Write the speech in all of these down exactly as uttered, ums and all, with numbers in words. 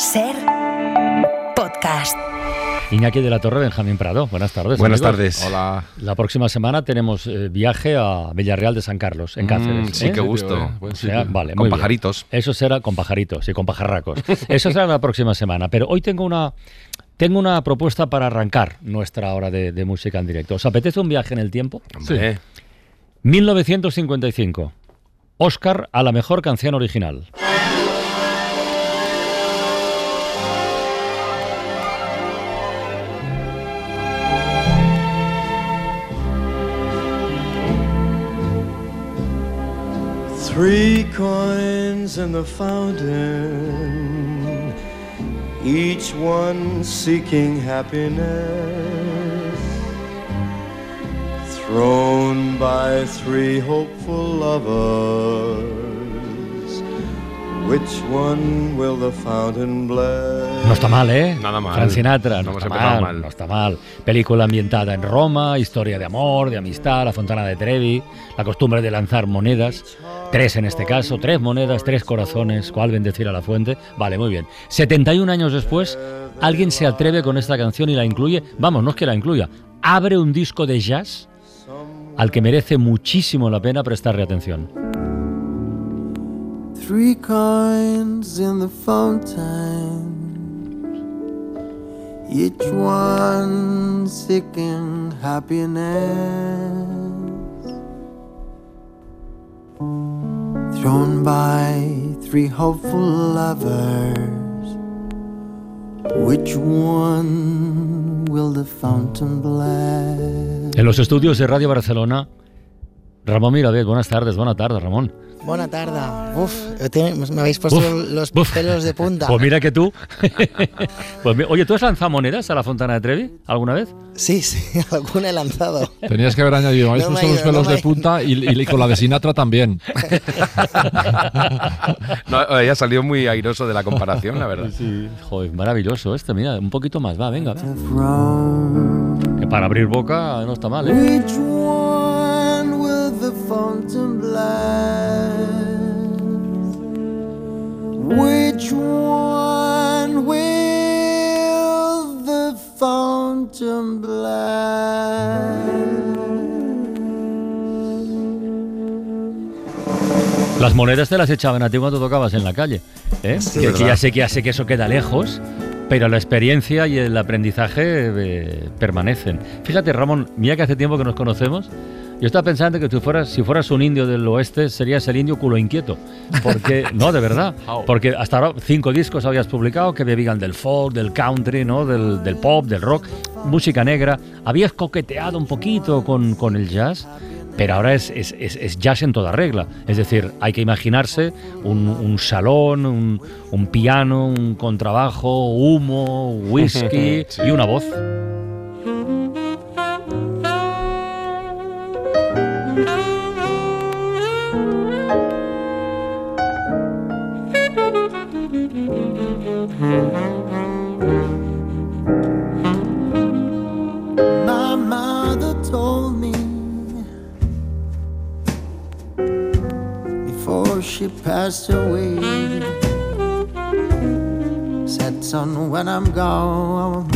Ser podcast. Iñaki de la Torre, Benjamín Prado. Buenas tardes. Buenas amigos. tardes. Hola. La próxima semana tenemos eh, viaje a Villarreal de San Carlos, en Cáceres. Mm, sí, ¿eh? qué gusto. Eh, buen O sea, sitio. vale, Con muy bien. pajaritos. Eso será con pajaritos y con pajarracos. Eso será la próxima semana. Pero hoy tengo una, tengo una propuesta para arrancar nuestra hora de, de música en directo. ¿Os apetece un viaje en el tiempo? Hombre. mil novecientos cincuenta y cinco. Oscar a la mejor canción original. Three coins in the fountain, each one seeking happiness, thrown by three hopeful lovers. Which one will the fountain bless? No está mal, ¿eh? Nada mal. Frank Sinatra, no, No hemos está empezado mal, mal. no está mal. Película ambientada en Roma, historia de amor, de amistad, la Fontana de Trevi, la costumbre de lanzar monedas, tres en este caso, tres monedas, tres corazones, cuál bendecir a la fuente. Vale, muy bien. setenta y un años después, alguien se atreve con esta canción y la incluye, vamos, no es que la incluya, abre un disco de jazz al que merece muchísimo la pena prestarle atención. Three coins in the fountain, each one seeking happiness, thrown by three hopeful lovers. Which one will the fountain bless? En los estudios de Radio Barcelona, Ramón Miravet. Buenas tardes, buenas tardes, Ramón. Buena tarde. Uf, tiene- me habéis puesto Uf, los uf. pelos de punta. Pues mira que tú. Pues mi- oye, ¿tú has lanzado monedas a la Fontana de Trevi alguna vez? Sí, sí, alguna he lanzado. Tenías que haber añadido, me habéis No me puesto ha los ido, pelos no me de ha- punta y, y con la de Sinatra también. No, ella salió muy airoso de la comparación, la verdad. Sí. Joder, maravilloso este, mira, un poquito más, va, venga. Va. Throne. Que para abrir boca no está mal, ¿eh? Which one will the fountain bless? Which one will the fountain bless? Las monedas te las echaban a ti cuando tocabas en la calle, ¿eh? Sí, que, que verdad. ya sé que ya sé que eso queda lejos, pero la experiencia y el aprendizaje eh, permanecen. Fíjate, Ramón, mira que hace tiempo que nos conocemos. Yo estaba pensando que tú fueras, si fueras un indio del oeste, serías el indio culo inquieto. Porque, no, de verdad. Porque hasta ahora cinco discos habías publicado que bebían del folk, del country, ¿no? Del, del pop, del rock, música negra. Habías coqueteado un poquito con, con el jazz, pero ahora es, es, es, es jazz en toda regla. Es decir, hay que imaginarse un, un salón, un, un piano, un contrabajo, humo, whisky y una voz. My mother told me before she passed away, said, son, when I'm gone,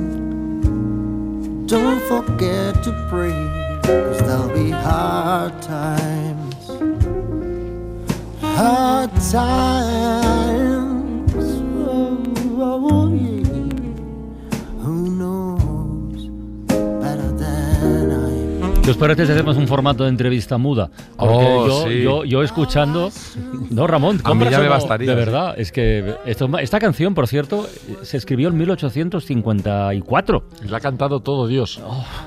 don't forget to pray, 'cause there'll be hard times, hard times, oh, oh, yeah. Who knows better than I? ¿Qué os parece si hacemos un formato de entrevista muda? Porque Oh, yo, sí. yo, yo escuchando... No, Ramón, A mí ¿compras ya o me no? bastaría, De sí. verdad, es que esto, esta canción, por cierto, se escribió en mil ochocientos cincuenta y cuatro. La ha cantado todo Dios.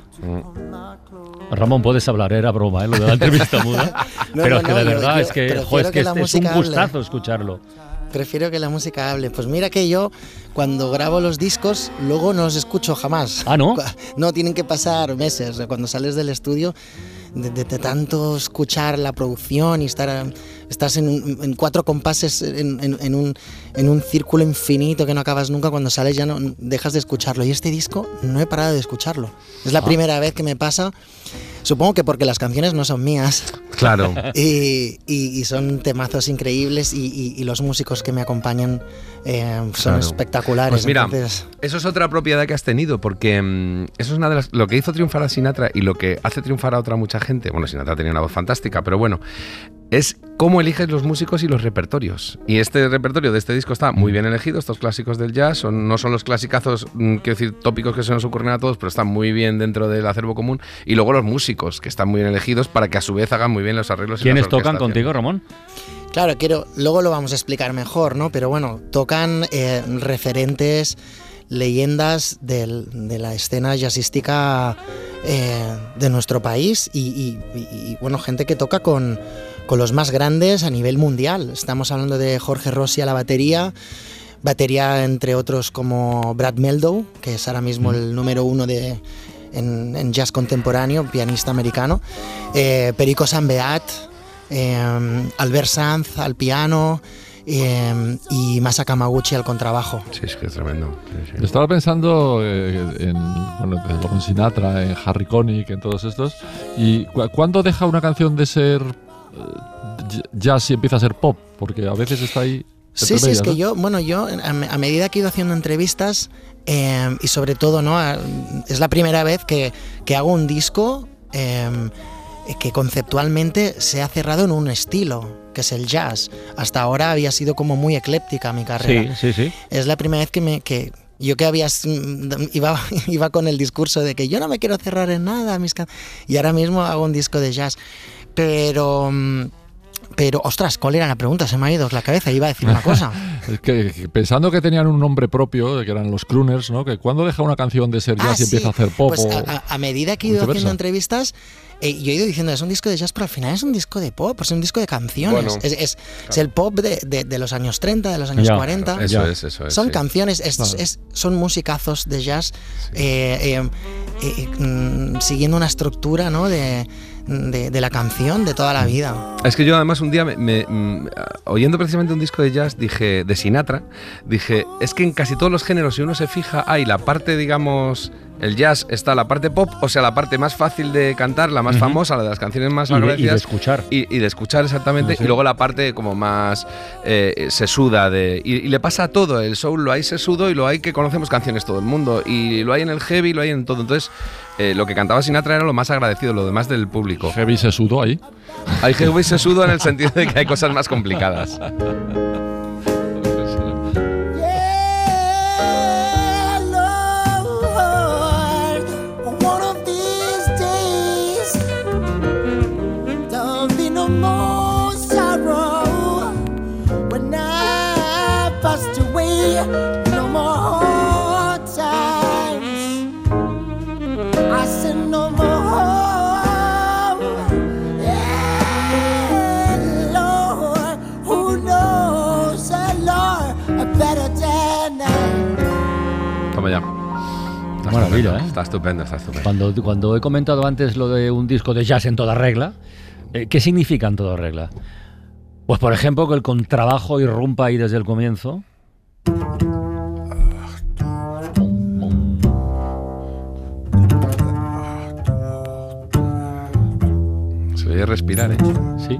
Ramón, puedes hablar, era broma, ¿eh? Lo de la entrevista muda. No, pero no, es que no, de yo- verdad, yo es que, prefiero jo, es, que que la es, es un música hable. gustazo escucharlo. Prefiero que la música hable. Pues mira que yo, cuando grabo los discos, luego no los escucho jamás. Ah, ¿no? No, tienen que pasar meses. Cuando sales del estudio, de, de- de tanto escuchar la producción y estar estás en, en cuatro compases en, en, en, un, en un círculo infinito que no acabas nunca. Cuando sales ya no dejas de escucharlo. Y este disco no he parado de escucharlo. Es la ah. primera vez que me pasa. Supongo que porque las canciones no son mías. Claro. Y, y, y son temazos increíbles y, y, y los músicos que me acompañan eh, son claro. espectaculares. Pues mira, entonces... eso es otra propiedad que has tenido, porque um, eso es una de las, lo que hizo triunfar a Sinatra y lo que hace triunfar a otra mucha gente. Bueno, Sinatra tenía una voz fantástica, pero bueno, es cómo eliges los músicos y los repertorios. Y este repertorio de este disco está muy bien elegido. Estos clásicos del jazz son, no son los clasicazos, quiero decir, tópicos que se nos ocurren a todos, pero están muy bien dentro del acervo común. Y luego los músicos, que están muy bien elegidos para que a su vez hagan muy bien los arreglos. ¿Quiénes tocan contigo, Ramón? Claro, quiero, luego lo vamos a explicar mejor, ¿no? Pero bueno, tocan eh, referentes, leyendas del, de la escena jazzística eh, de nuestro país y, y, y, y bueno, gente que toca con, con los más grandes a nivel mundial. Estamos hablando de Jorge Rossi a la batería, batería entre otros como Brad Mehldau, que es ahora mismo mm. el número uno de, en, en jazz contemporáneo, pianista americano, eh, Perico Sambeat, eh, Albert Sanz al piano, Eh, y Masa Kamaguchi al contrabajo. Sí, es que es tremendo. Sí, sí. Estaba pensando eh, en, bueno, en Sinatra, en Harry Connick, en todos estos. ¿Y cu- cuándo deja una canción de ser eh, jazz y empieza a ser pop? Porque a veces está ahí. Sí, sí, es que ¿no? yo, bueno, yo a, a medida que he ido haciendo entrevistas eh, y sobre todo, ¿no? Es la primera vez que, que hago un disco eh, que conceptualmente se ha cerrado en un estilo, que es el jazz. Hasta ahora había sido como muy ecléptica mi carrera. Sí, sí, sí. Es la primera vez que me que yo que había iba iba con el discurso de que yo no me quiero cerrar en nada, mis can- y ahora mismo hago un disco de jazz. Pero pero ostras, ¿cuál era la pregunta? Se me ha ido la cabeza, iba a decir una cosa. Es que, que pensando que tenían un nombre propio, que eran los crooners, ¿no? Que cuando deja una canción de ser jazz ah, y sí. empieza a hacer pop. Pues o a, a medida que he ido haciendo entrevistas, eh, yo he ido diciendo, es un disco de jazz, pero al final es un disco de pop, es un disco de canciones. Bueno, es, es, claro. es el pop de, de, de los años treinta, de los años ya, cuarenta. Claro, eso es, eso es. Son sí. canciones, es, claro. es, son musicazos de jazz, sí. eh, eh, eh, eh, siguiendo una estructura, ¿no? de, de, de la canción de toda la vida. Es que yo además un día, me, me, me, oyendo precisamente un disco de jazz, dije, de Sinatra, dije, es que en casi todos los géneros, si uno se fija, hay la parte, digamos, el jazz está la parte pop, o sea, la parte más fácil de cantar, la más uh-huh. famosa, la de las canciones más agradecidas. Y de escuchar. Y, y de escuchar, exactamente. No sé. Y luego la parte como más eh, sesuda. De, y, y le pasa a todo. El soul lo hay sesudo y lo hay que conocemos canciones todo el mundo. Y lo hay en el heavy, lo hay en todo. Entonces, eh, lo que cantaba Sinatra era lo más agradecido, lo demás del público. ¿Heavy sesudo ahí? Hay heavy sesudo en el sentido de que hay cosas más complicadas. No more times. I said no more. Yeah, Lord, who knows a Lord a better than I. Toma ya. Está maravilla, ¿eh? Está estupendo, está estupendo. Cuando, cuando he comentado antes lo de un disco de jazz en toda regla, eh, ¿qué significa en toda regla? Pues por ejemplo que el contrabajo irrumpa ahí desde el comienzo. Se oye respirar, ¿eh? Sí.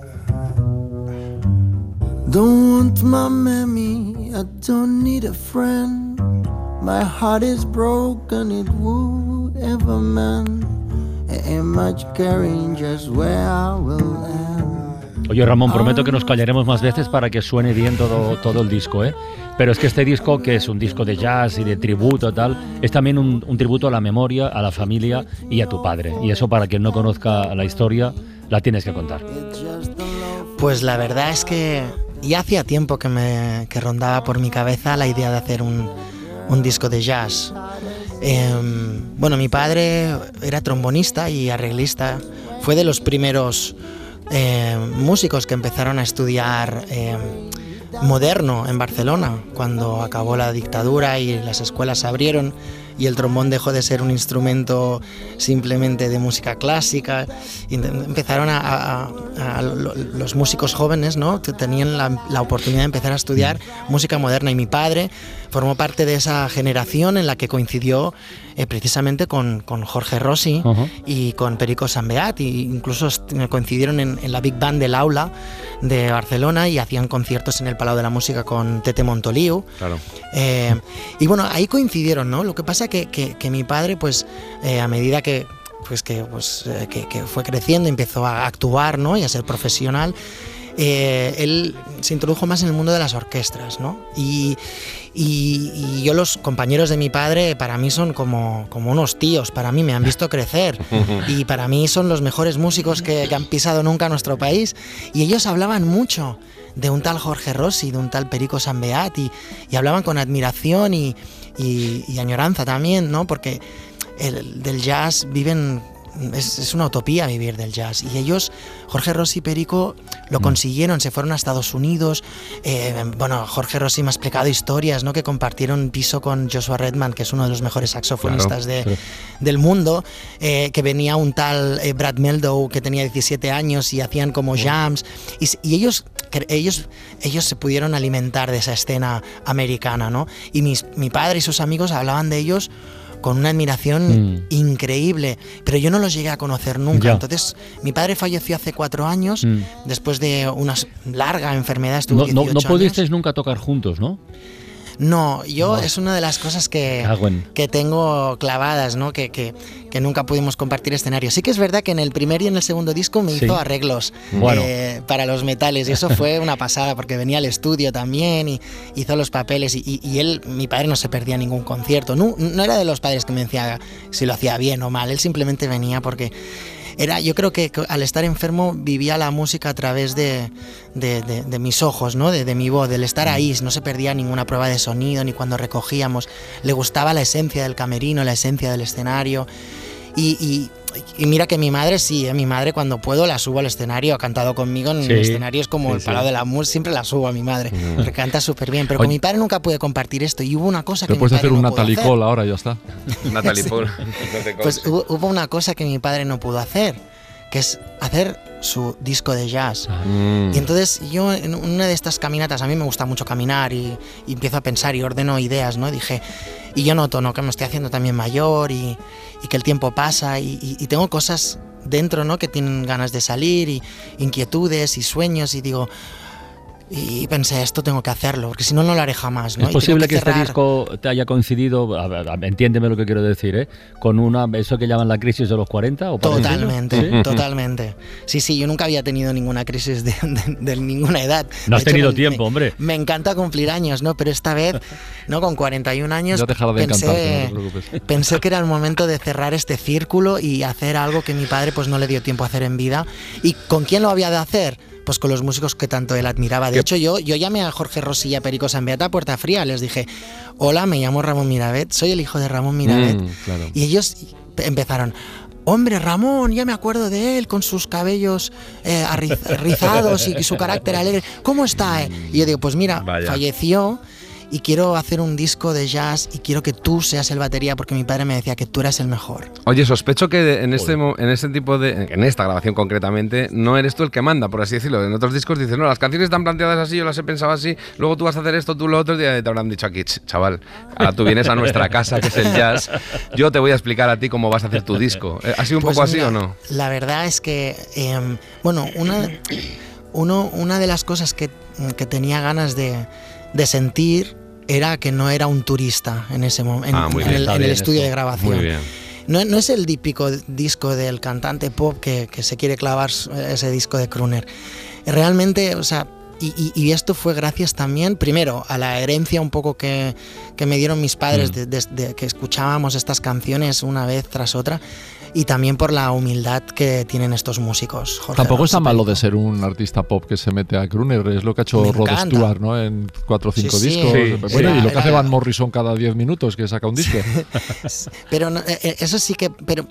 Don't want my mammy, I don't need a friend. My heart is broken, it would ever mend. Ain't much caring just where I will end. Oye, Ramón, prometo que nos callaremos más veces para que suene bien todo, todo el disco, ¿eh? Pero es que este disco, que es un disco de jazz y de tributo y tal, es también un, un tributo a la memoria, a la familia y a tu padre. Y eso, para quien no conozca la historia, la tienes que contar. Pues la verdad es que ya hacía tiempo que me que rondaba por mi cabeza la idea de hacer un, un disco de jazz. Eh, bueno, mi padre era trombonista y arreglista. Fue de los primeros eh, músicos que empezaron a estudiar eh, moderno en Barcelona, cuando acabó la dictadura y las escuelas se abrieron. y el trombón dejó de ser un instrumento simplemente de música clásica. Y empezaron a, a, a, a los músicos jóvenes, ¿no? Tenían la, la oportunidad de empezar a estudiar música moderna, y mi padre formó parte de esa generación en la que coincidió eh, precisamente con, con Jorge Rossi uh-huh. y con Perico Sambeat, y incluso coincidieron en, en la Big Band del Aula de Barcelona y hacían conciertos en el Palau de la Música con Tete Montoliu. Claro. Eh, y bueno, ahí coincidieron, ¿no? Lo que pasa que, que, que mi padre, pues eh, a medida que, pues, que, pues, eh, que, que fue creciendo, empezó a actuar, ¿no? Y a ser profesional. Eh, él se introdujo más en el mundo de las orquestas, ¿no? Y, y, y yo, los compañeros de mi padre, para mí son como, como unos tíos, para mí me han visto crecer y para mí son los mejores músicos que, que han pisado nunca nuestro país, y ellos hablaban mucho de un tal Jorge Rossi, de un tal Perico Sambeat, y, y hablaban con admiración y, y, y añoranza también, ¿no? Porque el, del jazz viven... Es, es una utopía vivir del jazz, y ellos, Jorge Rossi y Perico, lo consiguieron, se fueron a Estados Unidos. Eh, bueno, Jorge Rossi me ha explicado historias, ¿no? Que compartieron piso con Joshua Redman, que es uno de los mejores saxofonistas claro, de, claro. del mundo, eh, que venía un tal eh, Brad Mehldau que tenía diecisiete años y hacían como jams, y, y ellos, ellos, ellos se pudieron alimentar de esa escena americana, ¿no? Y mis, mi padre y sus amigos hablaban de ellos con una admiración mm. increíble, pero yo no los llegué a conocer nunca. Ya. Entonces, mi padre falleció hace cuatro años, mm. después de una larga enfermedad. Estuvo no, dieciocho no, no pudisteis años. Nunca tocar juntos, ¿no? No, yo no. es una de las cosas que, que tengo clavadas, ¿no? Que, que, que nunca pudimos compartir escenario. Sí que es verdad que en el primer y en el segundo disco me sí. hizo arreglos bueno. eh, para los metales, y eso fue una pasada, porque venía al estudio también y hizo los papeles, y, y, y él, mi padre, no se perdía ningún concierto. No, no era de los padres que me decía si lo hacía bien o mal, él simplemente venía porque... Era, yo creo que al estar enfermo vivía la música a través de, de, de, de mis ojos, ¿no? de, de mi voz, del estar ahí. No se perdía ninguna prueba de sonido, ni cuando recogíamos. Le gustaba la esencia del camerino, la esencia del escenario. Y, y, y mira que mi madre sí, ¿eh? Mi madre cuando puedo la subo al escenario, ha cantado conmigo en sí, escenarios como sí, el Palau sí. de la Música, siempre la subo a mi madre, mm. porque canta súper bien, pero Oye, con mi padre nunca pude compartir esto, y hubo una cosa que mi padre puedes hacer no un pudo Natalie hacer. Cole ahora, ya está. Natalie Cole. Pues hubo, hubo una cosa que mi padre no pudo hacer, que es hacer su disco de jazz. Mm. Y entonces yo, en una de estas caminatas, a mí me gusta mucho caminar y, y empiezo a pensar y ordeno ideas, ¿no? Dije, y yo noto, ¿no? Que me estoy haciendo también mayor y, y que el tiempo pasa y, y, y tengo cosas dentro, ¿no? Que tienen ganas de salir, y inquietudes y sueños, y digo... Y pensé, esto tengo que hacerlo, porque si no, no lo haré jamás, ¿no? Es posible que, que este disco te haya coincidido, a ver, entiéndeme lo que quiero decir, ¿eh? Con una, eso que llaman la crisis de los cuarenta, ¿o totalmente, ¿sí? totalmente. Sí, sí, yo nunca había tenido ninguna crisis de, de, de ninguna edad. No has de hecho, tenido me, tiempo, me, hombre. Me encanta cumplir años, ¿no? Pero esta vez, ¿no? Con cuarenta y un años, ya dejará de pensé, no te preocupes. pensé que era el momento de cerrar este círculo y hacer algo que mi padre pues no le dio tiempo a hacer en vida. ¿Y con quién lo había de hacer? Pues con los músicos que tanto él admiraba. De hecho, yo, yo llamé a Jorge Rossi y a Perico Sambeat a puerta fría. Les dije, hola, me llamo Ramón Miravet, soy el hijo de Ramón Miravet. Mm, claro. Y ellos empezaron, hombre, Ramón, ya me acuerdo de él, con sus cabellos eh, rizados y su carácter alegre. ¿Cómo está? Eh? Y yo digo, pues mira, Vaya. falleció, y quiero hacer un disco de jazz y quiero que tú seas el batería, porque mi padre me decía que tú eras el mejor. Oye, sospecho que en este, en este tipo de... en esta grabación concretamente, no eres tú el que manda, por así decirlo. En otros discos dicen, no, las canciones están planteadas así, yo las he pensado así, luego tú vas a hacer esto, tú lo otro, y te habrán dicho aquí, chaval, ahora tú vienes a nuestra casa, que es el jazz, yo te voy a explicar a ti cómo vas a hacer tu disco. ¿Ha sido un pues poco mira, así o no? La verdad es que, eh, bueno, una, uno, una de las cosas que, que tenía ganas de, de sentir era que no era un turista en ese momento, en, ah, en, el, en el estudio esto. de grabación. Muy bien. No, no es el típico disco del cantante pop que, que se quiere clavar ese disco de crooner. Realmente, o sea, y, y, y esto fue gracias también, primero, a la herencia un poco que, que me dieron mis padres, mm. de, de, de que escuchábamos estas canciones una vez tras otra, y también por la humildad que tienen estos músicos. Jorge Tampoco está malo Perico. de ser un artista pop que se mete a crooner, es lo que ha hecho Rod Stewart, ¿no? En cuatro o cinco sí, discos. Sí, bueno, sí, y lo era, que hace Van Morrison cada diez minutos, que saca un disco. Pero no, eso sí que... pero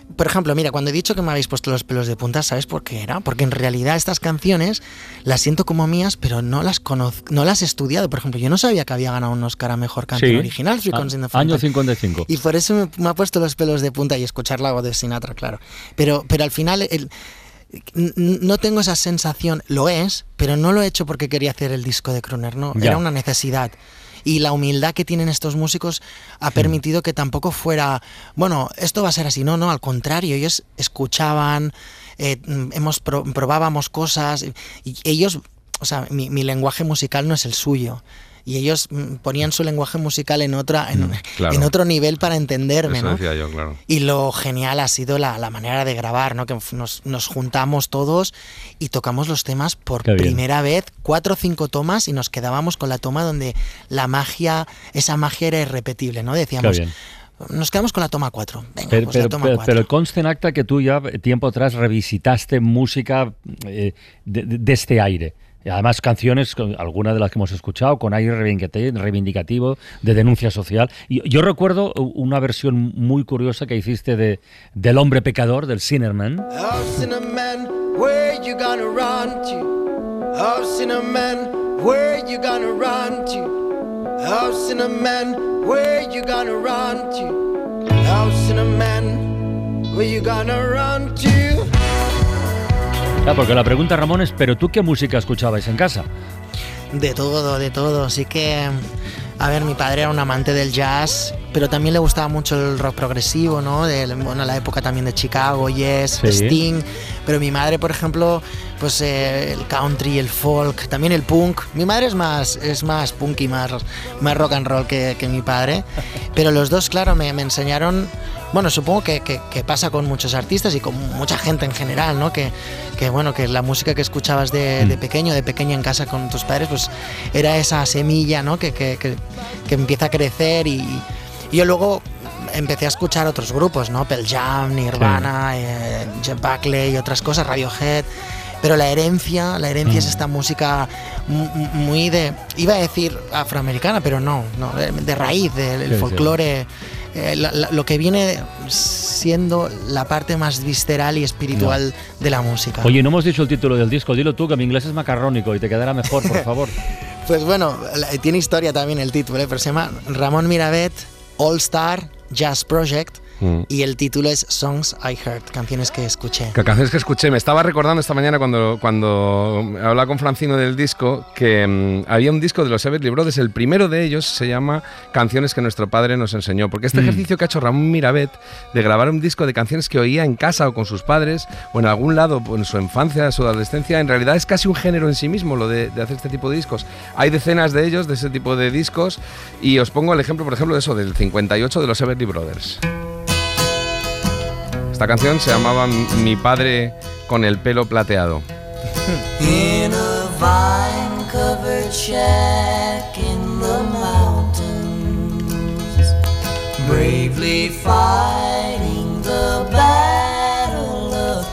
Por ejemplo, mira, cuando he dicho que me habéis puesto los pelos de punta, ¿sabes por qué era? Porque en realidad estas canciones las siento como mías, pero no las conozco, no las he estudiado. Por ejemplo, yo no sabía que había ganado un Oscar a Mejor Canción Sí. Original, Three Ah, Cons in the Front. año cincuenta y cinco. Y por eso me, me ha puesto los pelos de punta y escuchar la voz de Sinatra, claro. Pero, pero al final el, n- no tengo esa sensación, lo es, pero no lo he hecho porque quería hacer el disco de Crooner, no, Ya. era una necesidad. Y la humildad que tienen estos músicos ha permitido que tampoco fuera, bueno, esto va a ser así, no, no, al contrario, ellos escuchaban, eh, hemos pro- probábamos cosas, y ellos, o sea, mi, mi lenguaje musical no es el suyo. Y ellos mm, ponían su lenguaje musical en otra en, Mm, claro. en otro nivel para entenderme, Eso ¿no? decía yo, claro. Y lo genial ha sido la, la manera de grabar, ¿no? Que nos, nos juntamos todos y tocamos los temas por Qué bien. primera vez, cuatro o cinco tomas, y nos quedábamos con la toma donde la magia, esa magia era irrepetible, ¿no? Qué Decíamos, bien. nos quedamos con la toma cuatro. Venga, Pero, pues la pero, toma pero, cuatro. pero consta en acta que tú ya tiempo atrás revisitaste música eh, de, de- de este aire. Y además canciones, con- algunas de las que hemos escuchado, con aire reivindicati- reivindicativo, de denuncia social. Y yo recuerdo una versión muy curiosa que hiciste de del hombre pecador, del Sinnerman. Oh, sinner man, where you gonna run to? Oh, sinner man, where you gonna run to? Oh, sinner man, where you gonna run to? Oh, sinner man, where you gonna run to? Ah, porque la pregunta, Ramón, es, ¿pero tú qué música escuchabais en casa? De todo, de todo. Así que, a ver, mi padre era un amante del jazz, pero también le gustaba mucho el rock progresivo, ¿no? De, bueno, la época también de Chicago, Yes, Sí. Sting. Pero mi madre, por ejemplo, pues eh, el country, el folk, también el punk. Mi madre es más, es más punk y más, más rock and roll que, que mi padre. Pero los dos, claro, me, me enseñaron. Bueno, supongo que, que, que pasa con muchos artistas y con mucha gente en general, ¿no? Que, que bueno, que la música que escuchabas de, de pequeño, de pequeña en casa con tus padres, pues era esa semilla, ¿no? Que, que, que, que empieza a crecer y, y yo luego empecé a escuchar otros grupos, ¿no? Pearl Jam, Nirvana, eh, Jeff Buckley y otras cosas, Radiohead. Pero la herencia, la herencia es esta música mu- mu- muy de, iba a decir afroamericana, pero no, no de, de raíz, del Sí, sí. folclore. Eh, la- la- lo que viene siendo la parte más visceral y espiritual de la música. Oye, no hemos dicho el título del disco. Dilo tú, que mi inglés es macarrónico y te quedará mejor, por favor. Pues bueno, la- tiene historia también el título, ¿eh? Pero se llama Ramón Miravet All Star Jazz Project. Mm. Y el título es Songs I Heard, canciones que escuché. Que canciones que escuché. Me estaba recordando esta mañana cuando, cuando hablaba con Francino del disco que mm, había un disco de los Everly Brothers. El primero de ellos se llama Canciones que nuestro padre nos enseñó. Porque este Mm. ejercicio que ha hecho Ramón Miravet de grabar un disco de canciones que oía en casa o con sus padres o en algún lado o en su infancia, su adolescencia, en realidad es casi un género en sí mismo lo de, de hacer este tipo de discos. Hay decenas de ellos, de ese tipo de discos, y os pongo el ejemplo, por ejemplo, de eso, del cincuenta y ocho de los Everly Brothers. Esta canción se llamaba Mi padre con el pelo plateado. In a vine-covered shack in the mountains, bravely fighting the battle of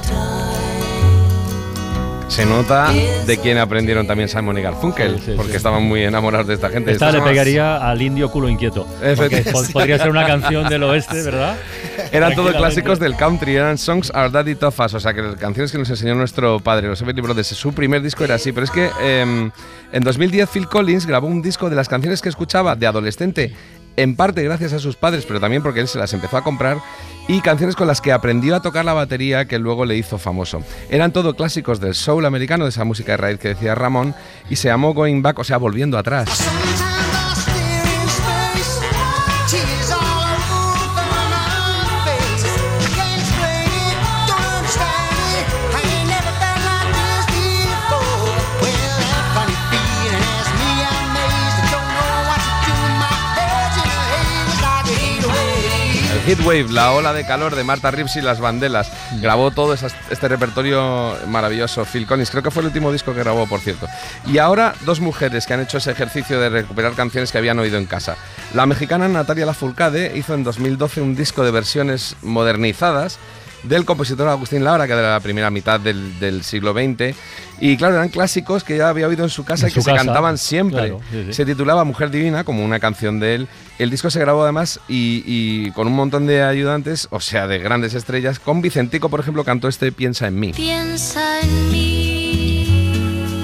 time. Se nota de quién aprendieron también Simon y Garfunkel, Sí, sí, porque sí. estaban muy enamorados de esta gente. Esta Estas le son las- pegaría al indio culo inquieto. Porque Efectivamente. po- podría ser una canción del oeste, ¿verdad? Eran todos Tranquilamente. clásicos del country, eran Songs Our Daddy Taught Us, o sea, que canciones que nos enseñó nuestro padre, los Everly Brothers. Su primer disco era así, pero es que eh, en dos mil diez Phil Collins grabó un disco de las canciones que escuchaba de adolescente, en parte gracias a sus padres, pero también porque él se las empezó a comprar, y canciones con las que aprendió a tocar la batería que luego le hizo famoso. Eran todo clásicos del soul americano, de esa música de raíz que decía Ramón, y se llamó Going Back, o sea, volviendo atrás. Sometimes I stare in space, tears all over my face. Can't explain it, don't understand it. I ain't never felt like this before. Well, that funny feeling has me amazed. I don't know what to do. My head's in a haze like a heat wave. El Heatwave, la ola de calor de Martha Reeves y las Vandellas. Grabó todo esas- este repertorio maravilloso. Phil Collins, creo que fue el último disco que grabó, por cierto. Y ahora, dos mujeres que han hecho ese ejercicio de recuperar canciones que habían oído en casa. La mexicana Natalia Lafourcade hizo en dos mil doce un disco de versiones modernizadas del compositor Agustín Lara, que era de la primera mitad del, del siglo veinte. Y claro, eran clásicos que ya había oído en su casa En y que su se casa, cantaban siempre. claro, sí, sí. Se titulaba Mujer Divina, como una canción de él. El disco se grabó además y, y con un montón de ayudantes, o sea, de grandes estrellas. Con Vicentico, por ejemplo, cantó este Piensa en mí. Piensa en mí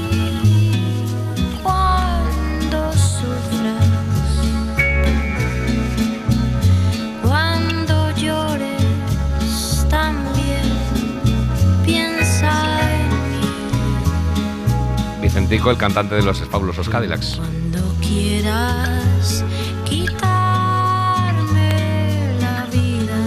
cuando sufras, cuando llores también. Piensa en mí Vicentico, el cantante de los fabulosos Cadillacs. cuando quieras quitarme la vida.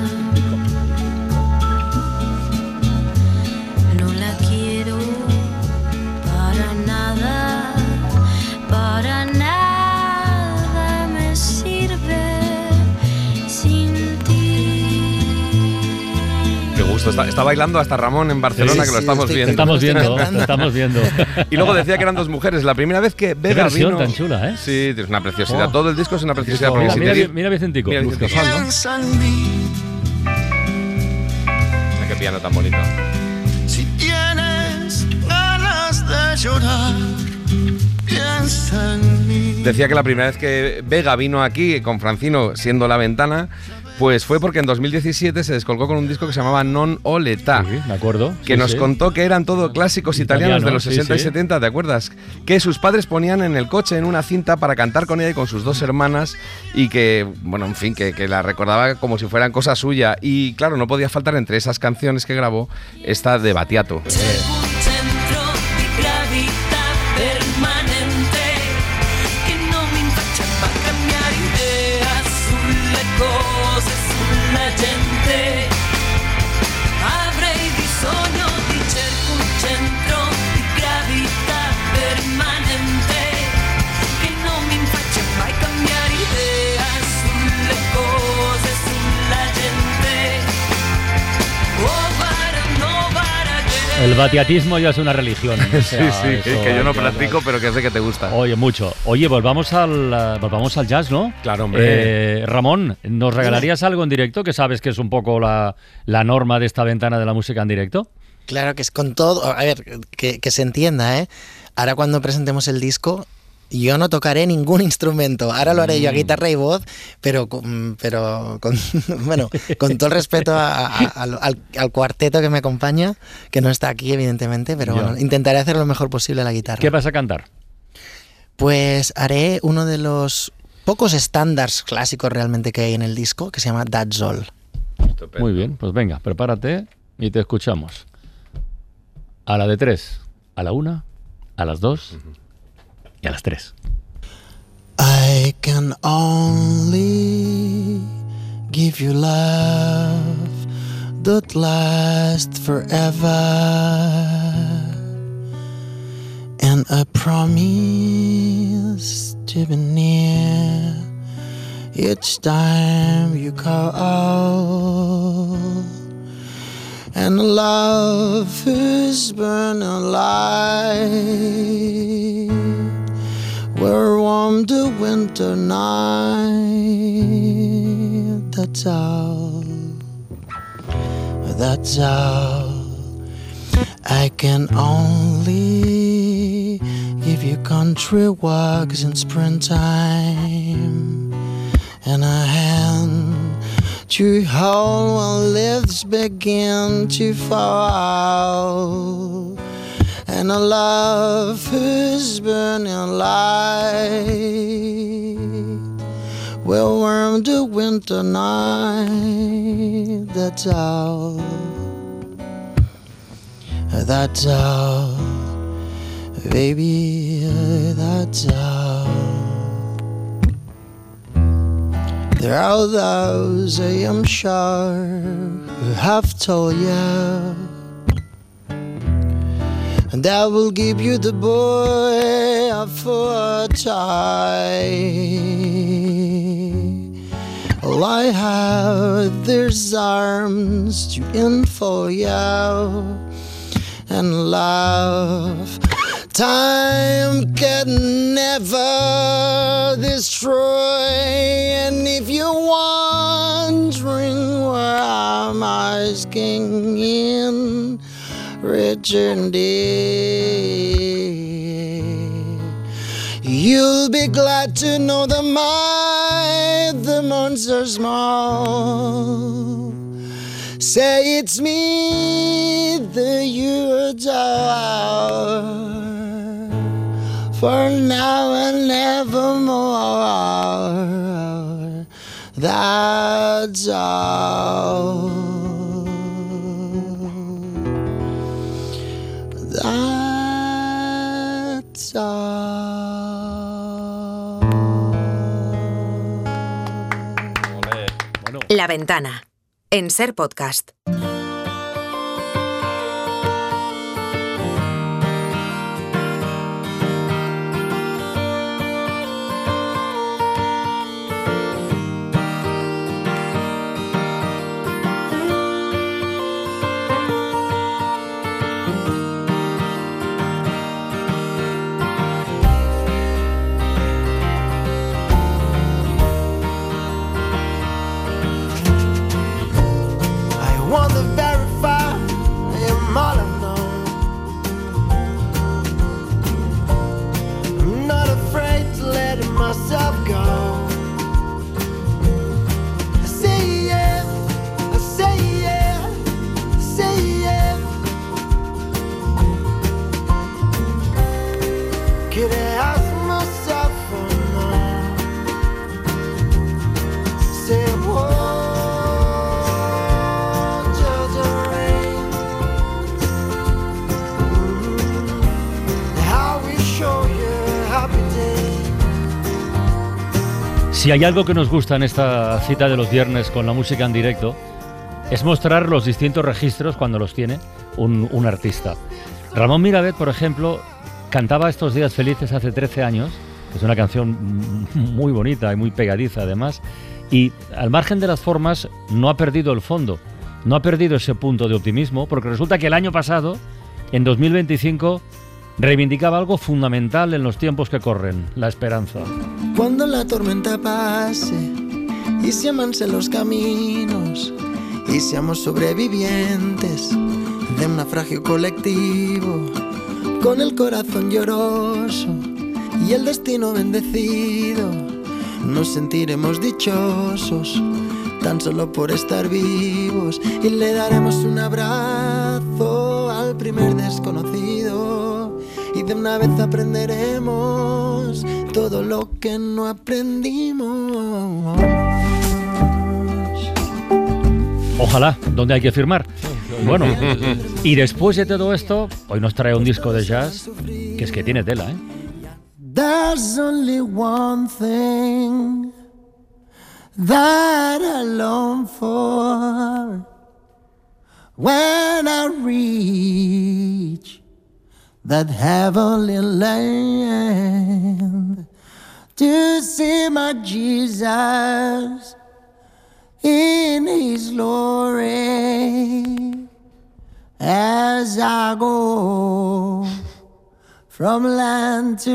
No la quiero para nada, para nada me sirve sin ti. Qué gusto. Está, está bailando hasta Ramón en Barcelona, Sí, que lo sí, estamos estoy- viendo. Estamos viendo, cantando. estamos viendo. Y luego decía que eran dos mujeres. La primera vez que Qué Vega versión vino... tan chula, ¿eh? Sí, es una preciosidad. Oh. Todo el disco es una preciosidad. Porque Mira, si mira, te di- mira Vicentico. Mira Vicentico. Busca. Piensa en mí, Mira qué piano tan bonito. si tienes ganas de llorar, piensa en mí. Decía que la primera vez que Vega vino aquí con Francino, siendo La Ventana, pues fue porque en dos mil diecisiete se descolgó con un disco que se llamaba Non o l'età. Sí, de acuerdo. Que Sí, nos sí. contó que eran todo clásicos italianos de los sí, sesenta y sí. setenta, ¿te acuerdas? Que sus padres ponían en el coche en una cinta para cantar con ella y con sus dos hermanas y que, bueno, en fin, que, que la recordaba como si fueran cosa suya. Y claro, no podía faltar entre esas canciones que grabó esta de Battiato. C'è un centro di gravità permanente che non mi faccia mai cambiare idea sulle cose, sulla gente. Avrei bisogno di cerco un centro di gravità permanente che non mi faccia mai cambiare idea sulle cose, sulla gente. Oh, para, no, para que... El batiatismo ya es una religión. O Sí, sea, sí, eso que yo no hay practico, pero que sé que te gusta. Oye, mucho. Oye, volvamos al, eh, volvamos al jazz, ¿no? Claro, hombre. Eh, Ramón, ¿nos regalarías algo en directo? Que sabes que es un poco la, la norma de esta ventana de la música en directo. Claro que es con todo. A ver, que, que se entienda, ¿eh? Ahora cuando presentemos el disco, yo no tocaré ningún instrumento. Ahora lo haré yo a guitarra y voz, pero con, pero con, bueno, con todo el respeto a- a- al, al- al cuarteto que me acompaña, que no está aquí, evidentemente, pero Ya. bueno, intentaré hacer lo mejor posible la guitarra. ¿Qué vas a cantar? Pues haré uno de los pocos estándares clásicos realmente que hay en el disco, que se llama That's All. Muy bien, pues venga, prepárate y te escuchamos. A la de tres, a la una, a las dos y a las tres. I can only give you love that lasts forever, and I promise to be near each time you call. And love is burning light will warm the winter night. That's all. That's all. I can only give you country walks in springtime and a hand to hold when leaves begin to fall, and a love whose burning light will warm the winter night. That's all. That's all, baby. That's all. There are those, I am sure, who have told you, and that will give you the boy for a tie. All I have, there's arms to enfold you and love. Time can never destroy. And if you're wondering where I'm asking, certain day. You'll be glad to know that my the months are small. Say it's me that you adore. For now and nevermore. That's all. That's all. La Ventana, en Ser Podcast. Si hay algo que nos gusta en esta cita de los viernes con la música en directo, es mostrar los distintos registros cuando los tiene un, un artista. Ramón Miravet, por ejemplo, cantaba Estos días felices hace trece años, que es una canción muy bonita y muy pegadiza además, y al margen de las formas no ha perdido el fondo, no ha perdido ese punto de optimismo, porque resulta que el año pasado, en dos mil veinticinco, reivindicaba algo fundamental en los tiempos que corren, la esperanza. Cuando la tormenta pase y se amansen los caminos y seamos sobrevivientes de un naufragio colectivo, con el corazón lloroso y el destino bendecido, nos sentiremos dichosos tan solo por estar vivos y le daremos un abrazo al primer desconocido. Y de una vez aprenderemos todo lo que no aprendimos. Ojalá, ¿dónde hay que firmar? Bueno, y después de todo esto, hoy nos trae un disco de jazz que es que tiene tela, ¿eh? There's only one thing that I long for when I reach that heavenly land, to see my Jesus in his glory as I go from land to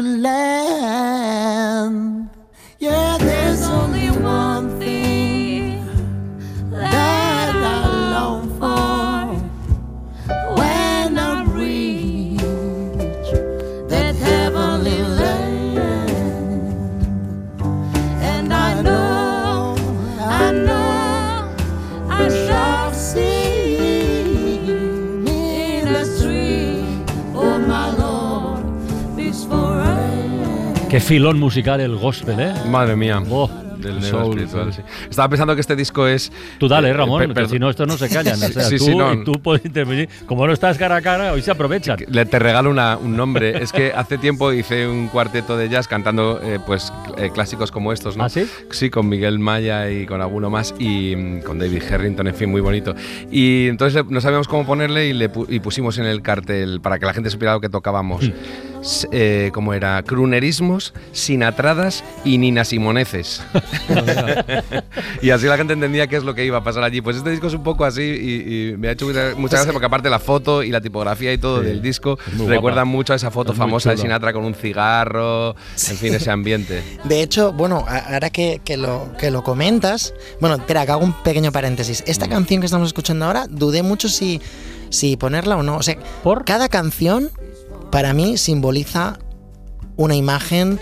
land. Yeah, there's only one thing that I long for when I reach that heavenly land. And I know, I know I shall see me in the street, oh my Lord, peace forever. Qué filón musical el gospel, ¿eh? Madre mía. Oh. Del espiritual, sí. Estaba pensando que este disco es... Tú dale, eh, Ramón, pe- que si no, estos no se callan. O sea, sí, tú, sí, no. y tú puedes intervenir. Como no estás cara a cara, hoy se aprovechan. Le, te regalo una, un nombre. Es que hace tiempo hice un cuarteto de jazz cantando eh, pues eh, clásicos como estos, ¿no? ¿Ah, sí? Sí, con Miguel Maya y con alguno más y mm, con David Harrington, en fin, muy bonito. Y entonces no sabíamos cómo ponerle y, le pu- y pusimos en el cartel para que la gente supiera lo que tocábamos. eh, como era, crunerismos, sinatradas y Nina Simoneces. Y así la gente entendía qué es lo que iba a pasar allí. Pues este disco es un poco así y, y me ha hecho mucha, mucha gracia porque aparte la foto y la tipografía y todo sí, del disco recuerdan mucho a esa foto es famosa de Sinatra con un cigarro, sí. En fin, ese ambiente. De hecho, bueno, ahora que, que, lo, que lo comentas, bueno, espera, que hago un pequeño paréntesis. Esta mm. canción que estamos escuchando ahora, dudé mucho si, si ponerla o no. O sea, ¿por? Cada canción para mí simboliza una imagen,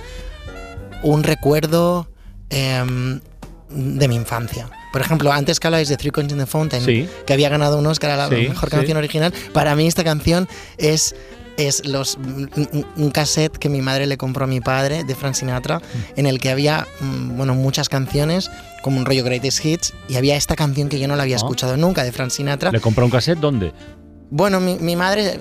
un recuerdo eh, de mi infancia. Por ejemplo, antes que hablabais de Three Coins in the Fountain, sí. que había ganado un Oscar a la sí, mejor canción sí. original, para mí esta canción es... es los, un, un cassette que mi madre le compró a mi padre de Frank Sinatra, mm. en el que había bueno, muchas canciones, como un rollo Greatest Hits, y había esta canción que yo no la había ¿No? escuchado nunca, de Frank Sinatra. ¿Le compró un cassette dónde? Bueno, mi, mi madre...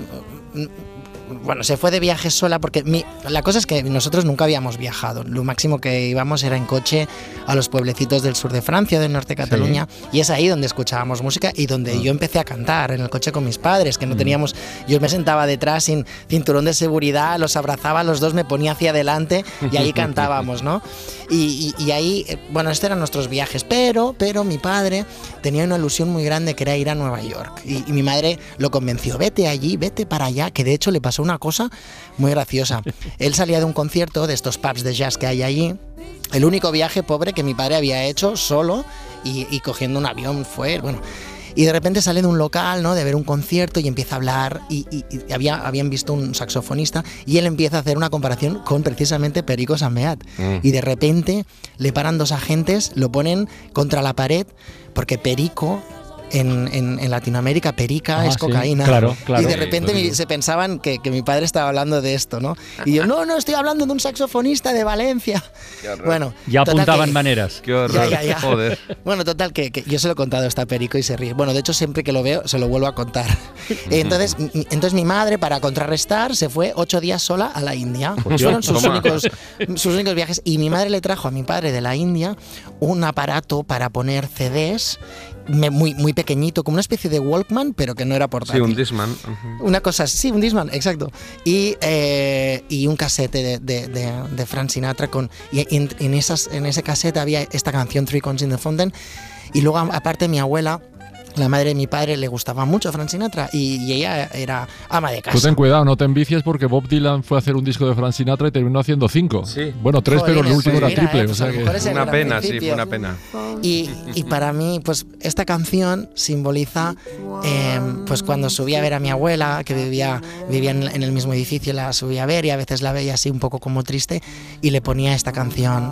Bueno, se fue de viaje sola porque mi, la cosa es que nosotros nunca habíamos viajado. Lo máximo que íbamos era en coche a los pueblecitos del sur de Francia, del norte de Cataluña, sí. y es ahí donde escuchábamos música y donde ah. yo empecé a cantar, en el coche con mis padres, que no mm. teníamos... Yo me sentaba detrás sin cinturón de seguridad, los abrazaba, los dos me ponía hacia adelante y ahí cantábamos, ¿no? Y, y, y ahí, bueno, estos eran nuestros viajes, pero, pero mi padre tenía una ilusión muy grande que era ir a Nueva York y, y mi madre lo convenció, vete allí, vete para allá, que de hecho le pasó una cosa muy graciosa. Él salía de un concierto de estos pubs de jazz que hay allí, el único viaje pobre que mi padre había hecho solo y, y cogiendo un avión fue, bueno... Y de repente sale de un local, ¿no? De ver un concierto y empieza a hablar y, y, y había, habían visto un saxofonista y él empieza a hacer una comparación con precisamente Perico Sambeat. Mm. Y de repente le paran dos agentes, lo ponen contra la pared porque Perico... En, en, en Latinoamérica, perica ah, es cocaína. Sí, claro, claro. Y de repente sí, mi, se pensaban que, que mi padre estaba hablando de esto, ¿no? Y yo, no, no, estoy hablando de un saxofonista de Valencia. Bueno, ya apuntaban que, maneras. Qué horror. Ya, ya, ya. Joder. Bueno, total, que, que yo se lo he contado hasta Perico y se ríe. Bueno, de hecho, siempre que lo veo, se lo vuelvo a contar. Entonces, entonces mi madre, para contrarrestar, se fue ocho días sola a la India. Pues fueron sus únicos, sus únicos viajes. Y mi madre le trajo a mi padre de la India un aparato para poner C Ds muy, muy pequeñito, como una especie de Walkman, pero que no era portátil. Sí, un Discman. Uh-huh. Una cosa, sí, un Discman, exacto. Y, eh, y un casete de, de, de, de Frank Sinatra. Con, y en, en, esas, en ese casete había esta canción, Three Coins in the Fountain. Y luego, aparte, mi abuela, la madre de mi padre, le gustaba mucho Frank Sinatra y, y ella era ama de casa. Tú ten cuidado, no te envicies porque Bob Dylan fue a hacer un disco de Frank Sinatra y terminó haciendo cinco. Sí. Bueno, tres, Joder, pero el último pues era triple. Eh, pues o sea que... Fue una pena, sí, fue una pena. Y, y para mí, pues esta canción simboliza eh, pues cuando subí a ver a mi abuela, que vivía, vivía en, en el mismo edificio, la subí a ver y a veces la veía así un poco como triste y le ponía esta canción.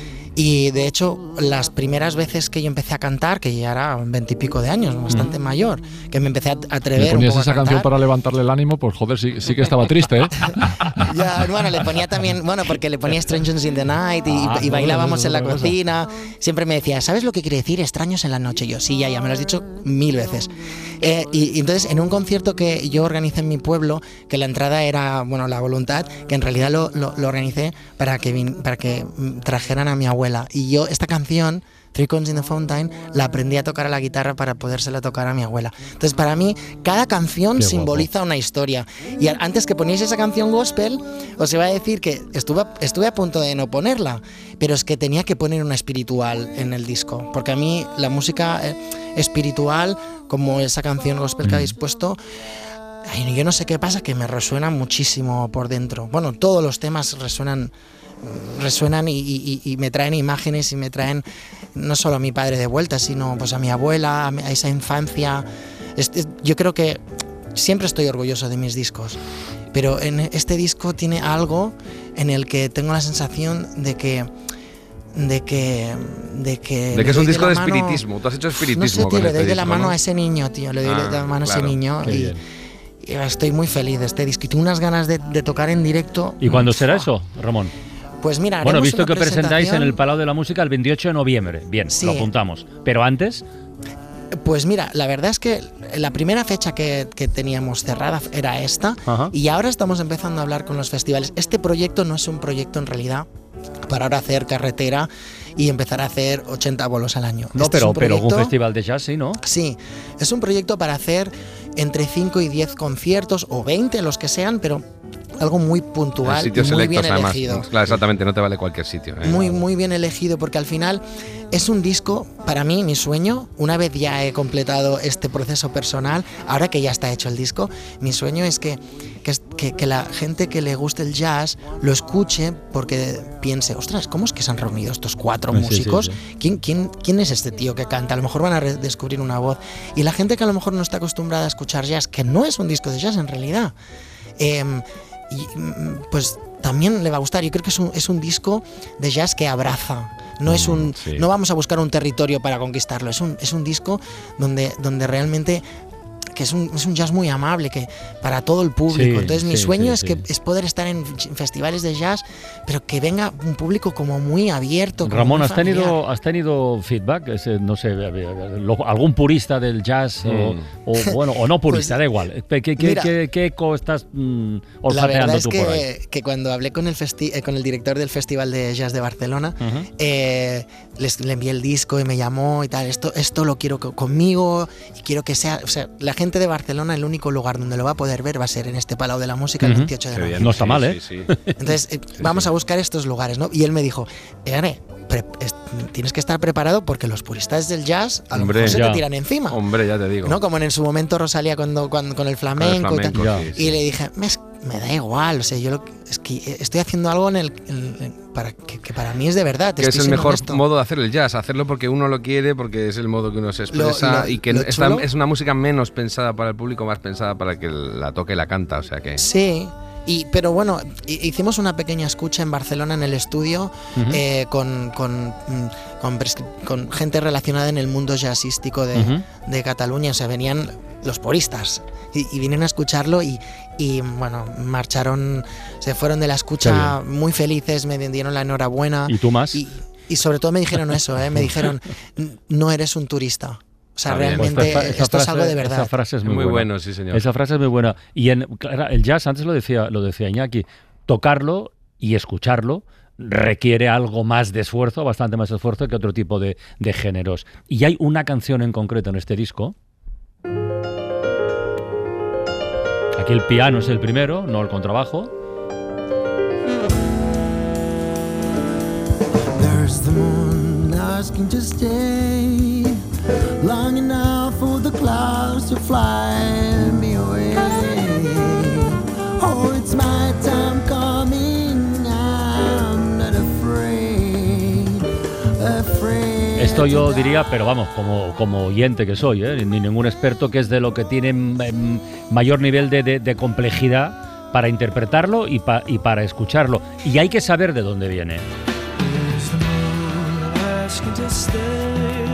Y de hecho, las primeras veces que yo empecé a cantar, que ya era veintipico de años, bastante mm. mayor, que me empecé a atrever. ¿Le ponías un poco esa a cantar. canción para levantarle el ánimo? Pues joder, sí, sí que estaba triste, ¿eh? Ya, bueno, le ponía también, bueno, porque le ponía Strangers in the Night y, ah, y bailábamos no, no, no, en la cocina. Siempre me decía, ¿sabes lo que quiere decir extraños en la noche? Y yo, sí, ya, ya me lo has dicho mil veces. Eh, y, y entonces, en un concierto que yo organicé en mi pueblo, que la entrada era, bueno, La Voluntad, que en realidad lo, lo, lo organicé para que, vin, para que trajeran a mi abuela. Y yo, esta canción, Three Coins in the Fountain, la aprendí a tocar a la guitarra para podérsela tocar a mi abuela. Entonces, para mí, cada canción Qué simboliza guapo. Una historia. Y antes que poníais esa canción gospel, os iba a decir que estuve, estuve a punto de no ponerla, pero es que tenía que poner una espiritual en el disco. Porque a mí, la música espiritual, como esa canción gospel que habéis puesto, ay, yo no sé qué pasa, que me resuena muchísimo por dentro. Bueno, todos los temas resuenan resuenan y, y, y me traen imágenes y me traen no solo a mi padre de vuelta, sino pues a mi abuela, a, mi, a esa infancia. Este, yo creo que siempre estoy orgulloso de mis discos, pero en este disco tiene algo en el que tengo la sensación de que de que de que, de que es un disco de, de espiritismo. Tú has hecho espiritismo. No sé, tío, con le este doy de disco, la mano ¿no? a ese niño, tío, le doy ah, de la mano claro, a ese niño y, y estoy muy feliz de este disco y tengo unas ganas de, de tocar en directo. ¿Y cuándo será eso, Ramón? Pues mira, bueno, visto que presentáis en el Palau de la Música el veintiocho de noviembre. Bien, sí. Lo apuntamos. Pero antes... Pues mira, la verdad es que la primera fecha que, que teníamos cerrada era esta. Ajá. Y ahora estamos empezando a hablar con los festivales. Este proyecto no es un proyecto en realidad para ahora hacer carretera y empezar a hacer ochenta bolos al año. No, este pero, un proyecto, pero un festival de jazz, sí, ¿no? Sí, es un proyecto para hacer entre cinco y diez conciertos o veinte, los que sean, pero algo muy puntual, sitios muy bien selectos, además. elegido. Claro, exactamente, no te vale cualquier sitio. ¿eh? Muy, muy bien elegido, porque al final es un disco, para mí, mi sueño, una vez ya he completado este proceso personal, ahora que ya está hecho el disco, mi sueño es que, que, que, que la gente que le guste el jazz lo escuche porque piense, ostras, ¿cómo es que se han reunido estos cuatro Sí, músicos? sí, sí. ¿Quién, quién, ¿Quién es este tío que canta? A lo mejor van a re- descubrir una voz. Y la gente que a lo mejor no está acostumbrada a escuchar jazz, que no es un disco de jazz en realidad, eh, y, mm, pues también le va a gustar. Yo creo que es un, es un disco de jazz que abraza. No es un, sí. no vamos a buscar un territorio para conquistarlo. Es un, es un disco donde, donde realmente que es un, es un jazz muy amable, que para todo el público. Sí, Entonces mi sí, sueño sí, es sí. que es poder estar en, en festivales de jazz, pero que venga un público como muy abierto. como Ramón, muy ¿has tenido, familiar. ¿has tenido feedback? Ese, no sé, lo- algún purista del jazz o, Mm. o, bueno, o no purista, Pues, da igual. ¿Qué, qué, mira, qué, qué eco estás mm, La olfateando verdad es tú por ahí? que, que cuando hablé con el, festi- eh, con el director del Festival de Jazz de Barcelona, Ujú. eh, les, le envié el disco y me llamó y tal, esto, esto lo quiero co- conmigo y quiero que sea, o sea, la gente de Barcelona, el único lugar donde lo va a poder ver va a ser en este Palau de la Música el Ujú. veintiocho de Qué noviembre. bien. No está Sí, mal, sí, ¿eh? sí. Entonces, eh, Sí, vamos sí. a buscar estos lugares, ¿no? Y él me dijo, Ere, pre- es- tienes que estar preparado porque los puristas del jazz a lo Hombre, mejor se ya. te tiran encima. Hombre, ya te digo. ¿No? Como en su momento Rosalía cuando, cuando, con el Con el flamenco, y tal. flamenco, Ya. sí, sí. Y le dije, me, es- me da igual, o sea, yo lo, es que estoy haciendo algo en el, en- en- para, que, que para mí es de verdad. te Que es estoy el siendo mejor honesto. modo de hacer el jazz, hacerlo porque uno lo quiere, porque es el modo que uno se expresa lo- y que lo está- chulo- es una música menos pensada para el público, más pensada para el que la toque y la canta, o sea que... Sí, y, pero bueno, hi- hicimos una pequeña escucha en Barcelona en el estudio eh, con, con, mm, con, pres- con gente relacionada en el mundo jazzístico de, Ujú. de Cataluña. O sea, venían los puristas y, y vinieron a escucharlo y, y, bueno, marcharon, se fueron de la escucha muy felices, me dieron la enhorabuena. ¿Y tú más? Y, y sobre todo me dijeron eso, ¿eh? Me dijeron, no eres un turista. O sea, Está bien. Pues realmente esa- esa esto es frase- algo de verdad. Esa frase es muy, Muy buena. bueno, sí, señor. Esa frase es muy buena. Y en, claro, el jazz, antes lo decía, lo decía Iñaki, tocarlo y escucharlo requiere algo más de esfuerzo, bastante más esfuerzo que otro tipo de, de géneros. Y hay una canción en concreto en este disco. Aquí el piano es el primero, no el contrabajo. There's the moon asking to stay long enough for the clouds to fly me away. Oh, it's my time coming. I'm not afraid, afraid. Esto yo to diría, pero vamos, como, como oyente que soy, ¿eh? ni ningún experto, que es de lo que tiene em, mayor nivel de, de- de complejidad para interpretarlo y, pa- y para escucharlo. Y hay que saber de dónde viene. There's the moon asking to stay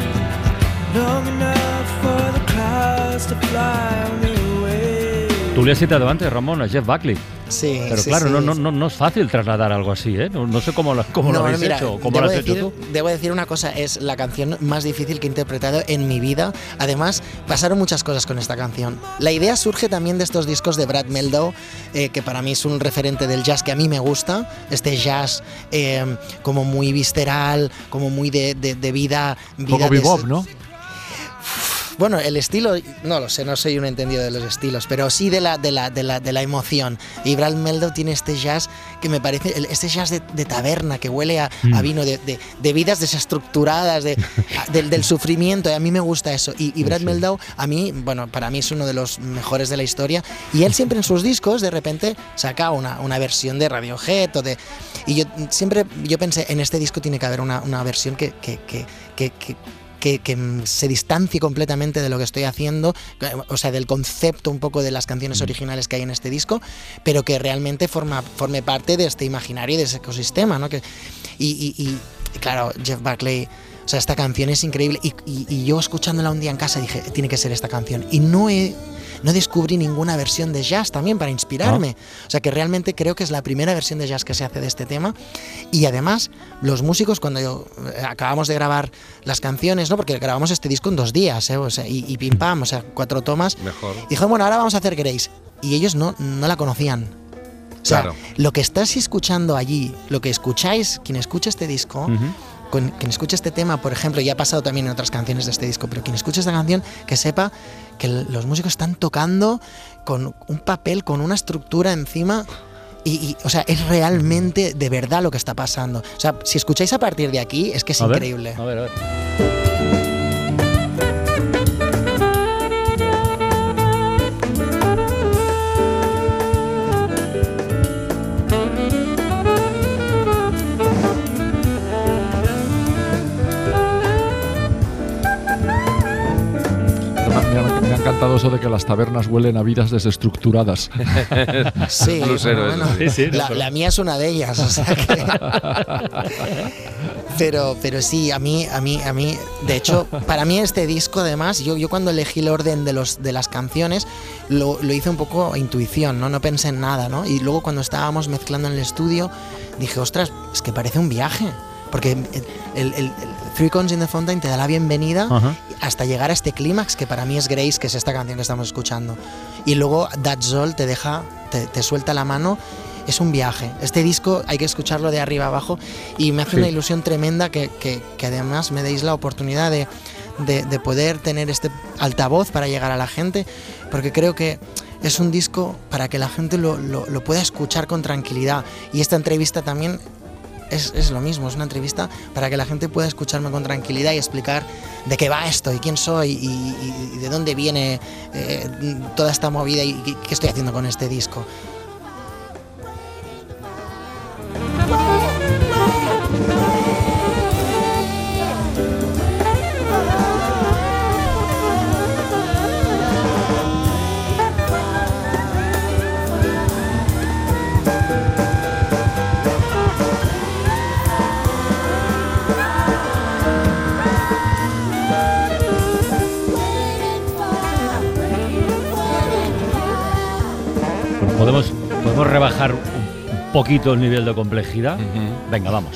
long enough for the clouds to fly me away. Tú le has citado antes, Ramón, a Jeff Buckley. Sí, Pero sí, claro, sí, no, no, sí. no, no es fácil trasladar algo así, ¿eh? No, no sé cómo lo, cómo lo No, habéis mira, hecho, cómo debo lo has hecho decir, tú. debo decir una cosa, es la canción más difícil que he interpretado en mi vida. Además, pasaron muchas cosas con esta canción. La idea surge también de estos discos de Brad Mehldau, eh, que para mí es un referente del jazz que a mí me gusta. Este jazz eh, como muy visceral, como muy de, de, de vida... Un vida poco de- bebop, ¿no? Bueno, el estilo, no lo sé, no soy un entendido de los estilos, pero sí de la, de la, de la, de la emoción. Y Brad Mehldau tiene este jazz que me parece, el- este jazz de, de taberna que huele a, Mm. a vino, de, de, de vidas desestructuradas, de, a- del, del sufrimiento, y a mí me gusta eso. Y, y Brad Sí. Mehldau, a mí, bueno, para mí es uno de los mejores de la historia. Y él siempre en sus discos, de repente, saca una, una versión de Radiohead o de... Y yo siempre, yo pensé, en este disco tiene que haber una, una versión que... que, que, que, que Que, que se distancie completamente de lo que estoy haciendo, o sea, del concepto un poco de las canciones originales que hay en este disco, pero que realmente forma, forme parte de este imaginario y de ese ecosistema, ¿no? Que, y, y, y, y claro, Jeff Buckley, o sea, esta canción es increíble, y, y, y yo escuchándola un día en casa dije, tiene que ser esta canción, y no he... No descubrí ninguna versión de jazz también para inspirarme. O sea que realmente creo que es la primera versión de jazz que se hace de este tema. Y además, los músicos, cuando yo, eh, acabamos de grabar las canciones, ¿no? Porque grabamos este disco en dos días, ¿eh? O sea, y, y pim pam, o sea, cuatro tomas. Mejor. Y dijeron, bueno, ahora vamos a hacer Grace. Y ellos no, no la conocían. O sea, Claro. lo que estás escuchando allí, lo que escucháis, quien escucha este disco, Ujú. con, quien escuche este tema, por ejemplo, ya ha pasado también en otras canciones de este disco, pero quien escuche esta canción, que sepa que los músicos están tocando con un papel, con una estructura encima. Y, y, o sea, es realmente de verdad lo que está pasando. O sea, si escucháis a partir de aquí, es que es a increíble. Ver, a ver, a ver. Me ha encantado eso de que las tabernas huelen a vidas desestructuradas. Sí, Blusero, bueno, eso, sí, sí, la, pero- la mía es una de ellas, o sea que... Pero, pero sí, a mí, a mí, a mí, de hecho, para mí este disco, además, yo, yo cuando elegí el orden de los de las canciones, lo, lo hice un poco a intuición, ¿no? No pensé en nada, ¿no? Y luego cuando estábamos mezclando en el estudio, dije, ostras, es que parece un viaje. Porque el, el, el, el Three Cons in the Fountain te da la bienvenida Ajá. hasta llegar a este clímax, que para mí es Grace, que es esta canción que estamos escuchando. Y luego That's All te deja, te, te suelta la mano. Es un viaje. Este disco hay que escucharlo de arriba abajo y me hace Sí. una ilusión tremenda que, que, que además me deis la oportunidad de, de, de poder tener este altavoz para llegar a la gente, porque creo que es un disco para que la gente lo, lo, lo pueda escuchar con tranquilidad. Y esta entrevista también es, es lo mismo, es una entrevista para que la gente pueda escucharme con tranquilidad y explicar de qué va esto y quién soy y, y, y de dónde viene eh, toda esta movida y qué qué estoy haciendo con este disco. Bueno, podemos, podemos rebajar un poquito el nivel de complejidad. Ujú. Venga, vamos.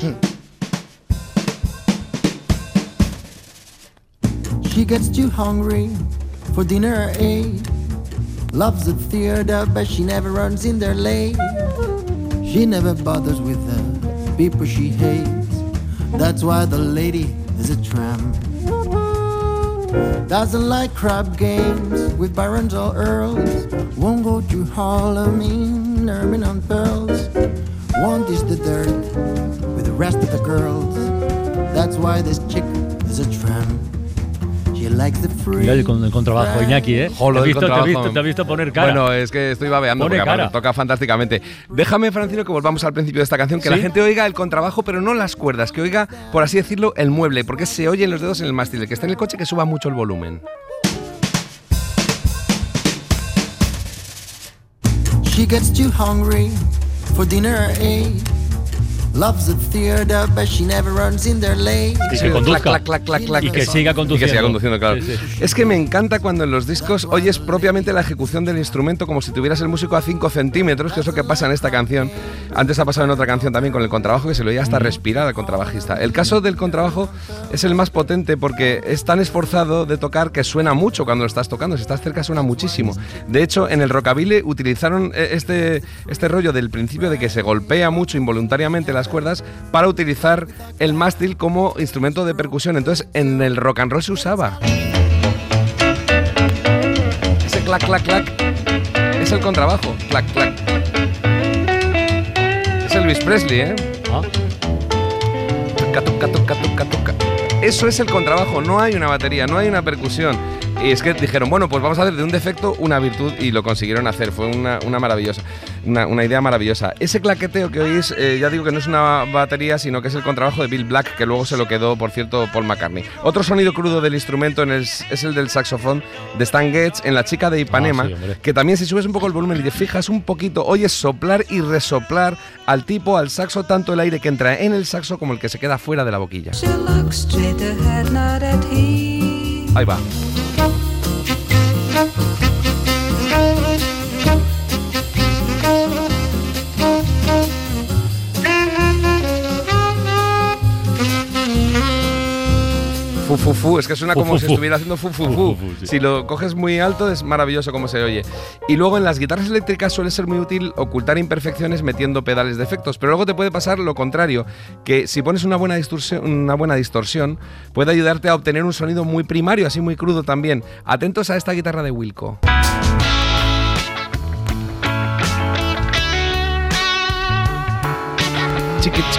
She gets too hungry for dinner at eight. Loves the theater, but she never runs in there late. She never bothers with the people she hates. That's why the lady is a tramp. Doesn't like crab games with barons or earls. Won't go to Halloween, ermine on pearls. Won't dish the dirt with the rest of the girls. That's why this chick is a tramp. She likes the free. Mira el, con- el contrabajo, Iñaki, ¿eh? Jolo te, he del visto, te, he contrabajo. visto, te he visto poner cara. Bueno, es que estoy babeando Pone porque aparte cara. toca fantásticamente. Déjame, Francino, que volvamos al principio de esta canción, que ¿Sí? la gente oiga el contrabajo, pero no las cuerdas, que oiga, por así decirlo, el mueble, porque se oyen los dedos en el mástil. El que está en el coche, que suba mucho el volumen. She gets too hungry for dinner at eight. Loves the theater, but she never runs in there late. Y Sí, que conduzca. clac, clac, clac, clac, Y que eso. siga Y conduciendo. que siga conduciendo, claro. Sí, sí. Es que me encanta cuando en los discos oyes propiamente la ejecución del instrumento como si tuvieras el músico a cinco centímetros, que es lo que pasa en esta canción. Antes ha pasado en otra canción también con el contrabajo, que se lo oía hasta respirar al contrabajista. El caso del contrabajo es el más potente porque es tan esforzado de tocar que suena mucho cuando lo estás tocando. Si estás cerca suena muchísimo. De hecho, en el rockabilly utilizaron eh, este, este rollo del principio de que se golpea mucho involuntariamente las cuerdas para utilizar el mástil como instrumento de percusión. Entonces, en el rock and roll se usaba. Ese clac, clac, clac es el contrabajo. Clac, clac. Es Elvis Presley, ¿eh? Ah, Tuca, tuca, tuca, tuca, tuca. Eso es el contrabajo, no hay una batería, no hay una percusión. Y es que dijeron, bueno, pues vamos a hacer de un defecto una virtud y lo consiguieron hacer. Fue una, una maravillosa, una, una idea maravillosa. Ese claqueteo que oís, eh, ya digo que no es una batería, sino que es el contrabajo de Bill Black, que luego se lo quedó, por cierto, Paul McCartney. Otro sonido crudo del instrumento en el- es el del saxofón de Stan Getz en La chica de Ipanema, Ah, sí, hombre. que también si subes un poco el volumen y te fijas un poquito, oyes soplar y resoplar al tipo, al saxo, tanto el aire que entra en el saxo como el que se queda fuera de la boquilla. She looks straight ahead, not at he. Ahí va. Fu, fu, fu, es que suena Fu, como fu, si fu. estuviera haciendo fu, fu, Fu, fu. fu, fu, sí. Si lo coges muy alto es maravilloso como se oye. Y luego en las guitarras eléctricas suele ser muy útil ocultar imperfecciones metiendo pedales de efectos, pero luego te puede pasar lo contrario, que si pones una buena distorsión, una buena distorsión puede ayudarte a obtener un sonido muy primario, así muy crudo también. Atentos a esta guitarra de Wilco. Chiqui, chiqui.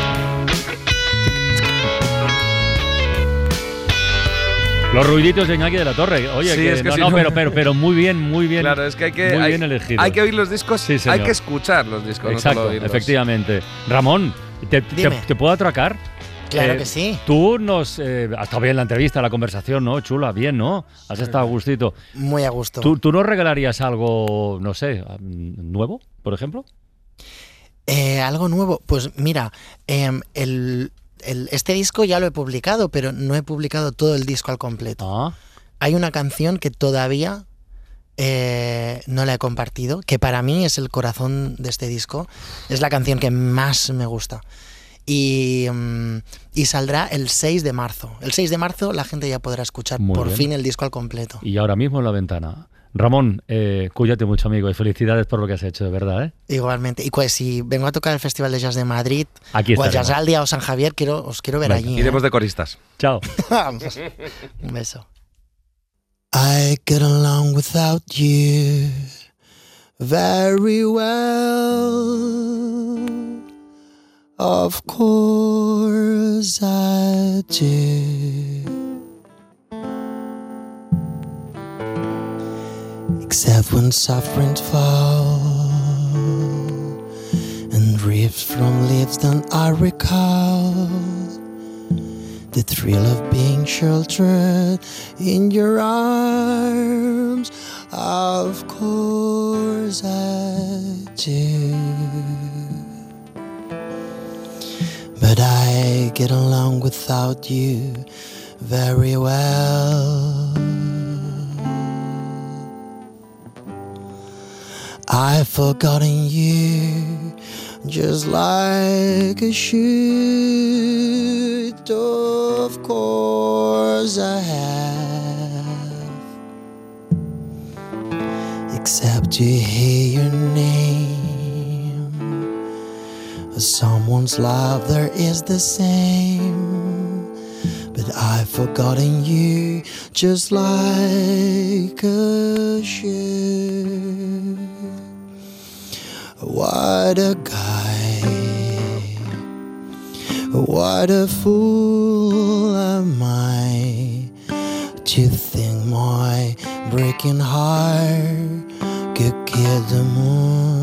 Los ruiditos de Iñaki de la Torre. Oye, Sí, que, es que no, si no, no- pero, pero, pero muy bien, muy bien. Claro, es que hay que, muy hay, bien elegido. hay que oír los discos, Sí, hay señor. que escuchar los discos, no Exacto, solo oírlos. efectivamente. Ramón, ¿te, te, Dime. te puedo atracar? Claro Eh, que sí. Tú nos... Eh, ha estado bien la entrevista, la conversación, ¿no? Chula, bien, ¿no? Has estado a gustito. Muy a gusto. ¿Tú, ¿Tú nos regalarías algo, no sé, nuevo, por ejemplo? Eh, algo nuevo. Pues mira, em, el, el- este disco ya lo he publicado, pero no he publicado todo el disco al completo. Ah, Hay una canción que todavía eh, no la he compartido, que para mí es el corazón de este disco. Es la canción que más me gusta. Y, mm, y saldrá el seis de marzo. El seis de marzo la gente ya podrá escuchar Muy por bien. fin el disco al completo. y ahora mismo en la ventana. Ramón, eh, cuídate mucho, amigo, y felicidades por lo que has hecho, de verdad, ¿eh? Igualmente. Y pues si vengo a tocar el Festival de Jazz de Madrid, Aquí o a estaremos. Jazzaldia o San Javier, quiero, os quiero ver Venga, allí. ¿eh? Iremos de coristas. Chao. Vamos. Un beso. I get along without you very well. Of course I do. Except when soft rains fall and drifts from leaves, then I recall the thrill of being sheltered in your arms. Of course I do. But I get along without you very well. I've forgotten you just like I should. Of course I have, except to hear your name. Someone's love there is the same, but I've forgotten you just like I should. What a guy, what a fool am I to think my breaking heart could kill the moon.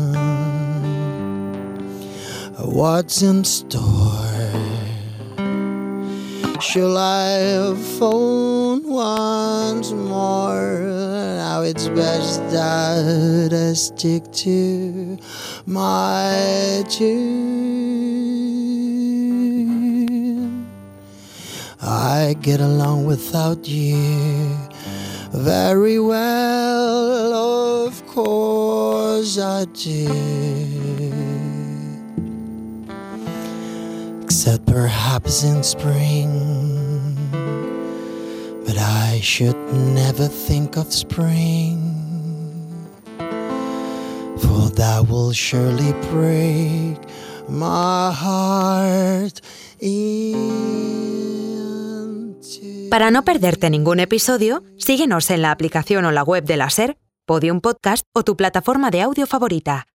What's in store? Shall I phone once more? Now it's best that I stick to my tune. I get along without you very well, of course I do. Except perhaps in spring, but I should never think of spring, for that will surely break my heart in two. Para no perderte ningún episodio, síguenos en la aplicación o la web de la SER, Podium Podcast o tu plataforma de audio favorita.